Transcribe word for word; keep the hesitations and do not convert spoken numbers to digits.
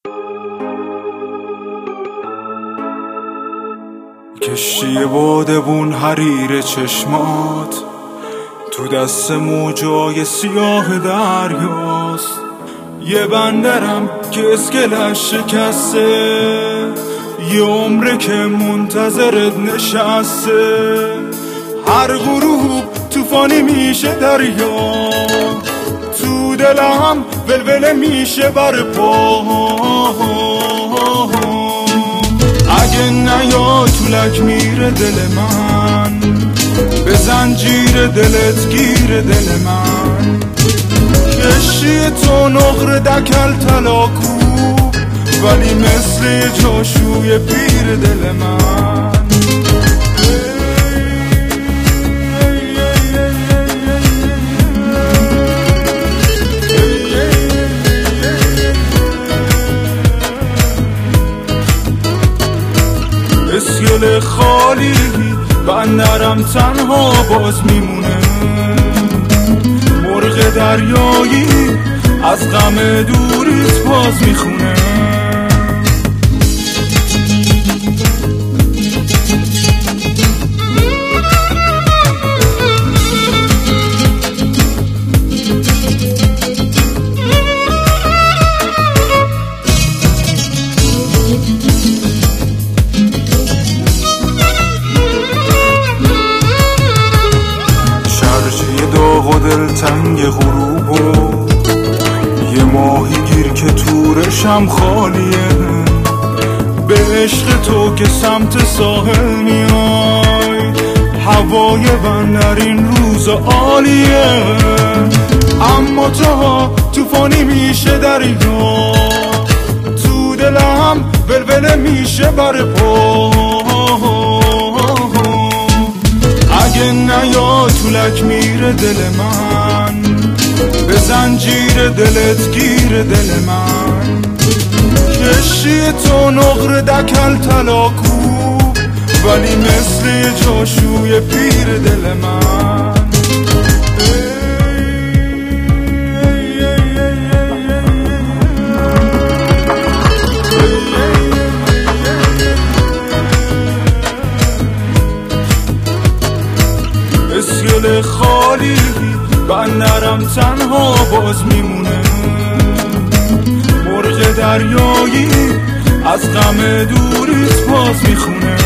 کشتی بادبون حریر چشمات تو دست موجای سیاه دریاست. یه بندرم که اسکلش شکسته، یه عمره که منتظرت نشسته. هر غروب طوفانی میشه دریا، تو دلم ولوله میشه بر پا. اگه نیای طولک میره دل من، به زنجیر دلت گیر دل من. کشتی تو نقر دکل تلاکو، ولی مثل جاشوی پیر دل من. اسکل خالی بندرم تنها باز میمونه. مرغ دریایی از غم دوریت باز میخونه. دلتنگ غروب و یه ماهی گیر که تورشم خالیه. به عشق تو که سمت ساحل میای، هوای بندر این روز عالیه. اما تا طوفانی میشه دریا، تو دلم ولوله میشه بر پا. اگه نیا طولک میره دل من، به زنجیر دلت گیر دل من. کشتی تو نقر دکل تلاکو، ولی مثل جاشوی پیر دل من. اسکل خالی بندرم تنها باز میمونه. مرغ دریایی از غم دوریت باز میخونه.